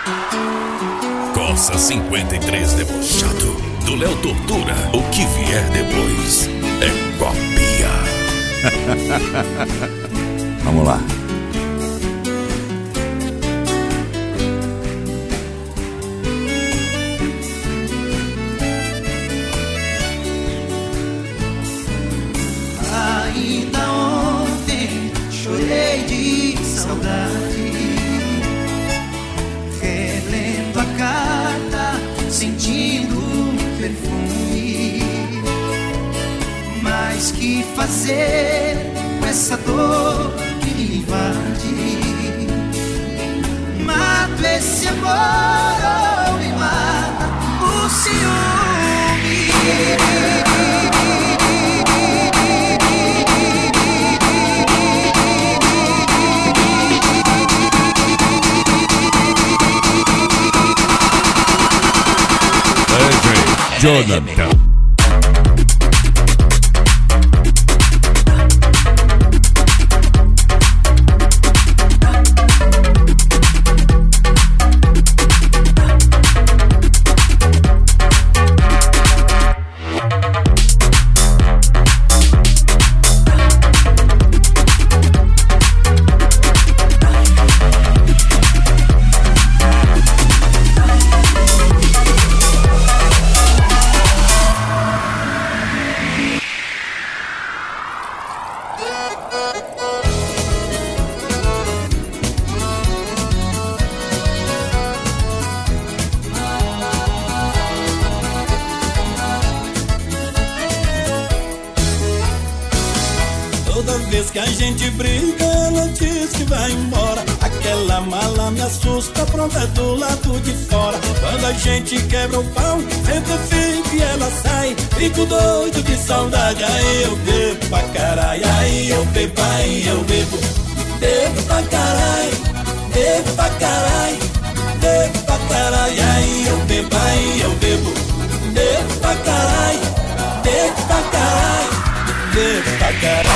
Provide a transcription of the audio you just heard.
Corsa 53 debochado, do Léo Tortura. O que vier depois é cópia. Vamos lá. Ainda ontem chorei de saudade, relendo a carta, sentindo perfume. Mas que fazer com essa dor que me invade? Mato esse amor ou me mata o ciúme? Jonathan. Toda vez que a gente briga, ela diz que vai embora. Aquela mala me assusta, pronta do lado de fora. Quando a gente quebra o pau, sempre fico e ela sai. Fico doido de saudade, aí eu bebo pra caralho. Aí eu bebo, aí eu bebo. Bebo pra caralho, bebo pra caralho, bebo pra caralho. Aí eu bebo, aí eu bebo. Bebo pra caralho, bebo pra caralho, bebo pra caralho.